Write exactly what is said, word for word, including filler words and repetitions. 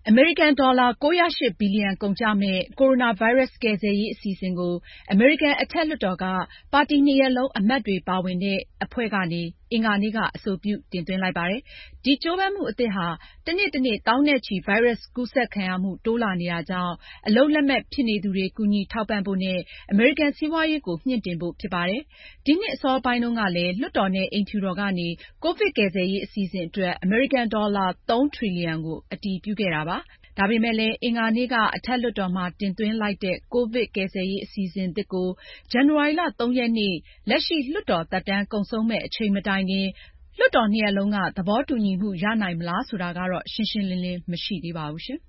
အမေရိကန်ဒေါ်လာ ၉၀၈ ဘီလီယံကုန်ကျမယ့် ကိုရိုနာဗိုင်းရပ်စ်ကယ်ဆယ်ရေးအစီအစဉ်ကို အမေရိကန်အထက်လွှတ်တော်က ပါတီနှစ်ရပ်လုံးအမတ်တွေပါဝင်တဲ့ အဖွဲ့ကနေ အင်္ဂါနေ့က အဆိုပြုတင်သွင်းလိုက်ပါတယ်။ ဒီကြိုးပမ်းမှုအသစ်ဟာ တနေ့တနေ့ သောင်းနဲ့ချီ ဗိုင်းရပ်စ်ကူးစက်ခံရမှု တိုးလာနေတာကြောင့် အလုပ်လက်မဲ့ဖြစ်နေသူတွေ ကူညီထောက်ပံ့ဖို့နဲ့ အမေရိကန်စီးပွားရေးကို မြှင့်တင်ဖို့ဖြစ်ပါတယ်။ ဒီနှစ်အစောပိုင်းတုန်းကလည်း လွှတ်တော်နဲ့ အိမ်ဖြူတော်ကနေ ကိုဗစ်ကယ်ဆယ်ရေးအစီအစဉ်အတွက် အမေရိကန်ဒေါ်လာ သုံးထရီလီယံကို အတည်ပြုခဲ့တာပါ။ ဒါပေမယ့်လည်း အင်္ဂါနေ့က အထက်လွှတ်တော်မှာ တင်သွင်းလိုက်တဲ့ ကိုဗစ်ကယ်ဆယ်ရေးအစီအစဉ်သစ်ကို ဇန်နဝါရီလ ၃ ရက်နေ့ လက်ရှိလွှတ်တော်သက်တမ်းကုန်ဆုံးမယ့် အချိန်မတိုင်ခင် လွှတ်တော်နှစ်ရပ်လုံးက သဘောတူညီမှုရနိုင်မလားဆိုတာကတော့ ရှင်းရှင်းလင်းလင်းမရှိသေးပါဘူး